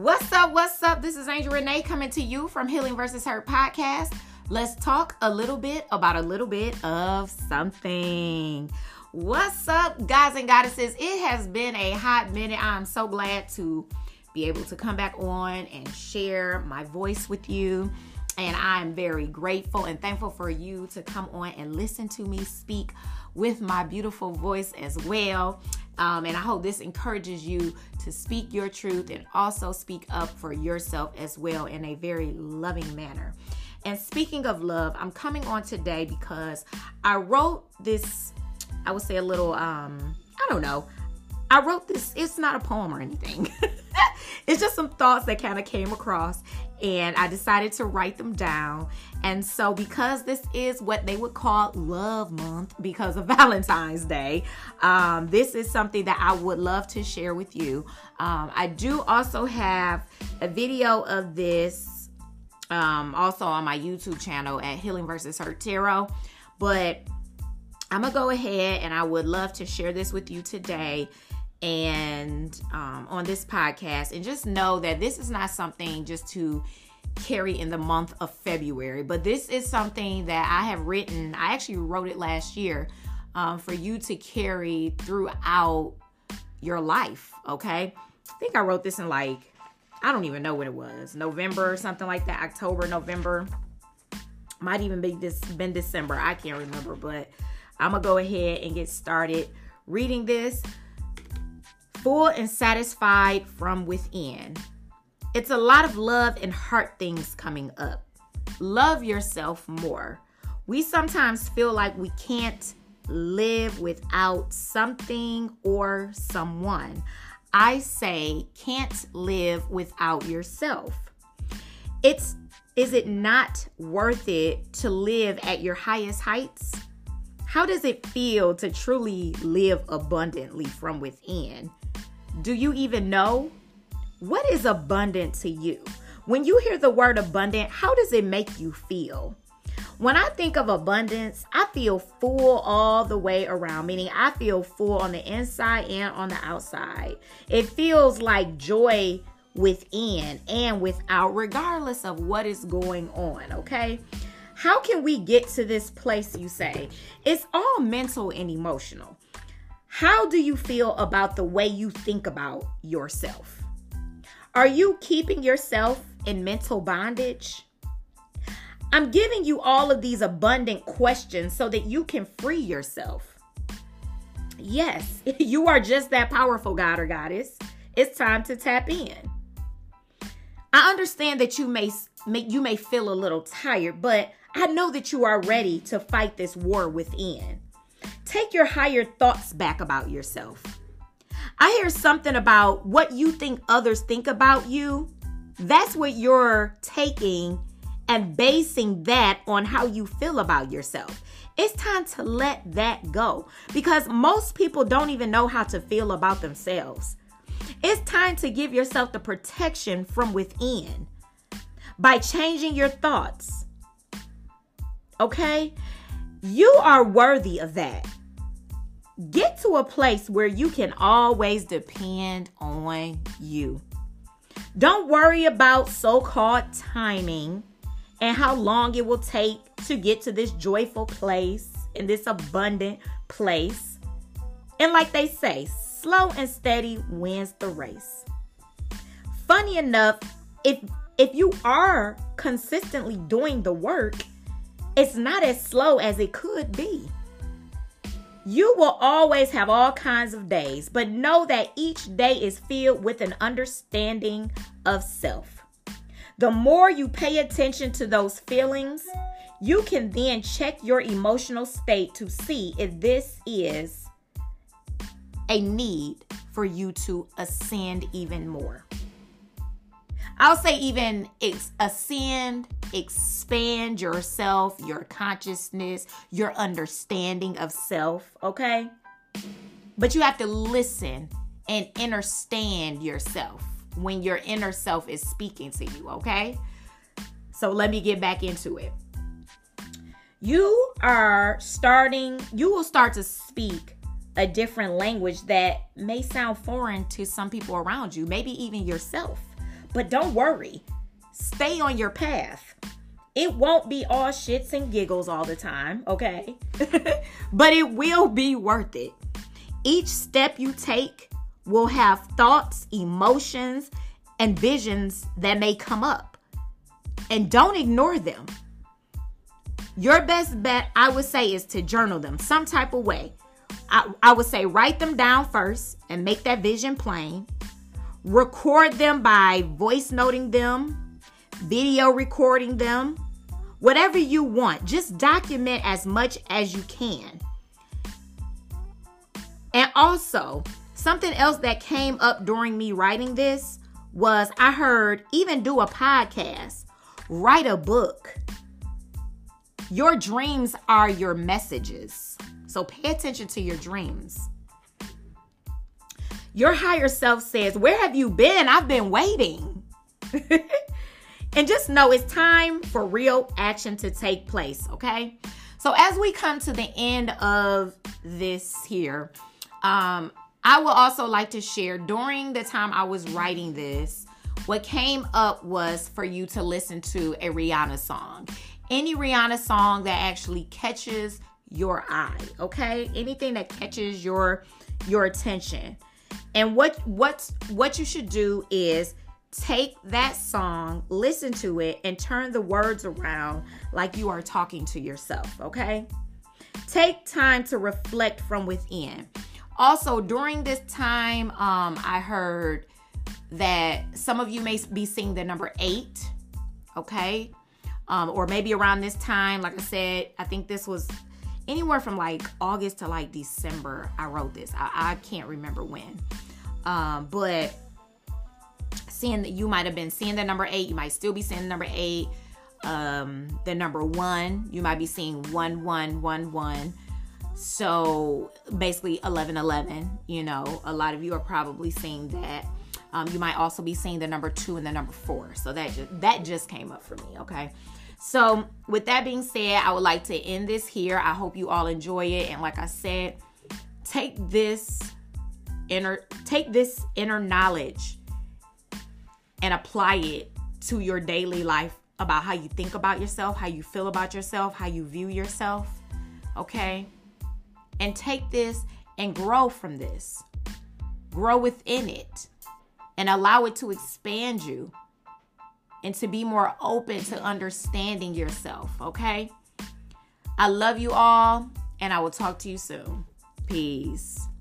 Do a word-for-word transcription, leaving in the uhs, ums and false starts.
What's up? What's up? This is Angel Renee coming to you from Healing versus Hurt podcast. Let's talk a little bit about a little bit of something. What's up, guys and goddesses? It has been a hot minute. I'm so glad to be able to come back on and share my voice with you. And I'm very grateful and thankful for you to come on and listen to me speak with my beautiful voice as well. Um, and I hope this encourages you to speak your truth and also speak up for yourself as well in a very loving manner. And speaking of love, I'm coming on today because I wrote this, I would say a little, um, I don't know. I wrote this, it's not a poem or anything. It's just some thoughts that kind of came across and I decided to write them down. And so because this is what they would call Love Month because of Valentine's Day, um, this is something that I would love to share with you. Um, I do also have a video of this um, also on my YouTube channel at Healing versus Hurt Tarot. But I'm going to go ahead and I would love to share this with you today and um, on this podcast, and just know that this is not something just to carry in the month of February, but this is something that I have written. I actually wrote it last year um, for you to carry throughout your life. Okay. I think I wrote this in like, I don't even know when it was, November or something like that. October, November, might even be this been December. I can't remember, but I'm gonna go ahead and get started reading this. Full and satisfied from within. It's a lot of love and heart things coming up. Love yourself more. We sometimes feel like we can't live without something or someone. I say can't live without yourself. It's, is it not worth it to live at your highest heights? How does it feel to truly live abundantly from within? Do you even know? What is abundant to you? When you hear the word abundant, how does it make you feel? When I think of abundance, I feel full all the way around, meaning I feel full on the inside and on the outside. It feels like joy within and without, regardless of what is going on, okay? How can we get to this place, you say? It's all mental and emotional. How do you feel about the way you think about yourself? Are you keeping yourself in mental bondage? I'm giving you all of these abundant questions so that you can free yourself. Yes, you are just that powerful, God or goddess. It's time to tap in. I understand that you may, may you may feel a little tired, but I know that you are ready to fight this war within. Take your higher thoughts back about yourself. I hear something about what you think others think about you. That's what you're taking and basing that on how you feel about yourself. It's time to let that go because most people don't even know how to feel about themselves. It's time to give yourself the protection from within by changing your thoughts. Okay? You are worthy of that. Get to a place where you can always depend on you. Don't worry about so-called timing and how long it will take to get to this joyful place, in this abundant place. And like they say, slow and steady wins the race. Funny enough, if if you are consistently doing the work, it's not as slow as it could be. You will always have all kinds of days, but know that each day is filled with an understanding of self. The more you pay attention to those feelings, you can then check your emotional state to see if this is a need for you to ascend even more. I'll say even ex- ascend, expand yourself, your consciousness, your understanding of self, okay? But you have to listen and understand yourself when your inner self is speaking to you, okay? So let me get back into it. You are starting, you will start to speak a different language that may sound foreign to some people around you, maybe even yourself. But don't worry. Stay on your path. It won't be all shits and giggles all the time, okay? But it will be worth it. Each step you take will have thoughts, emotions, and visions that may come up. And don't ignore them. Your best bet, I would say, is to journal them some type of way. I, I would say write them down first and make that vision plain. Record them by voice noting them, video recording them, whatever you want. Just document as much as you can. And also, something else that came up during me writing this was I heard even do a podcast, write a book. Your dreams are your messages. So pay attention to your dreams. Your higher self says, where have you been? I've been waiting. And just know it's time for real action to take place, okay? So as we come to the end of this here, um, I would also like to share during the time I was writing this, what came up was for you to listen to a Rihanna song. Any Rihanna song that actually catches your eye, okay? Anything that catches your your attention. And what what what you should do is take that song, listen to it, and turn the words around like you are talking to yourself, okay? Take time to reflect from within. Also, during this time, um, I heard that some of you may be seeing the number eight, okay? Um, or maybe around this time, like I said, I think this was anywhere from like August to like December. I wrote this. I, I can't remember when. Um, but seeing that you might have been seeing the number eight, you might still be seeing the number eight. Um, the number one, you might be seeing one, one, one, one. So basically eleven, eleven, you know, a lot of you are probably seeing that. Um, you might also be seeing the number two and the number four. So that just, that just came up for me. Okay. So with that being said, I would like to end this here. I hope you all enjoy it. And like I said, take this inner, take this inner knowledge and apply it to your daily life about how you think about yourself, how you feel about yourself, how you view yourself. Okay. And take this and grow from this. Grow within it and allow it to expand you and to be more open to understanding yourself, okay? I love you all, and I will talk to you soon. Peace.